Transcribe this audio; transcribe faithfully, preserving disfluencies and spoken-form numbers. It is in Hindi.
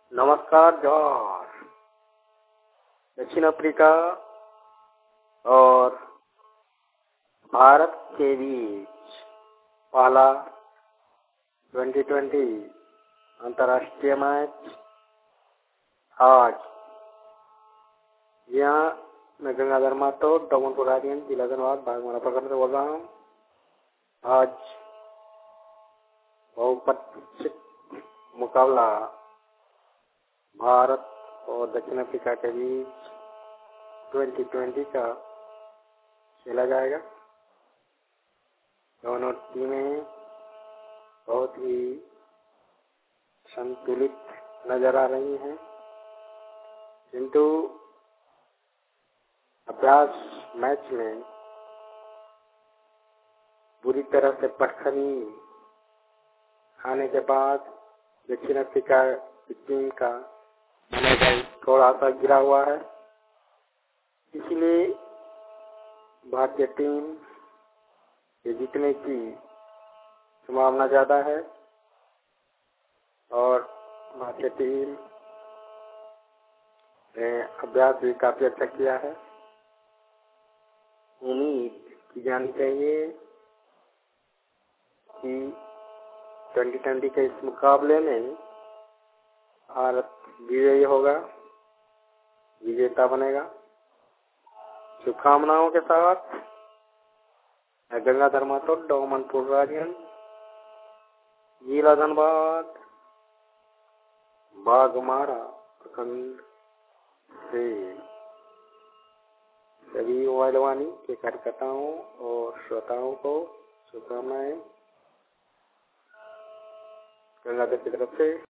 नमस्कार जौहर। दक्षिण अफ्रीका और भारत के बीच पहला ट्वेंटी ट्वेंटी अंतर्राष्ट्रीय मैच आज यहाँ मैं गंगाधर मातो डोमनपुर राजगंज जिला धनबाद बागमारा प्रखंड से बोल रहा हूँ। आज बहुप्रतीक्षित मुकाबला भारत और दक्षिण अफ्रीका के बीच ट्वेंटी ट्वेंटी का खेला जाएगा। दोनों टीमें बहुत ही संतुलित नजर आ रही हैं, किंतु अभ्यास मैच में बुरी तरह से पटखनी खाने के बाद दक्षिण अफ्रीका की टीम का मनोबल थोड़ा सा गिरा हुआ है। इसलिए भारतीय टीम के जीतने की संभावना ज्यादा है और भारतीय टीम ने अभ्यास भी काफी अच्छा किया है। उम्मीद की जानी चाहिए कि ट्वेंटी ट्वेंटी के इस मुकाबले में भारत विजयी होगा, विजेता बनेगा। शुभकामनाओं के साथ गंगाधर मातो डोमनपुर राजगंज जिला धनबाद बागमारा प्रखंड से सभी मोबाइल वाणी के कार्यकर्ताओं और श्रोताओं को शुभकामनाएं गंगाधर की तरफ से।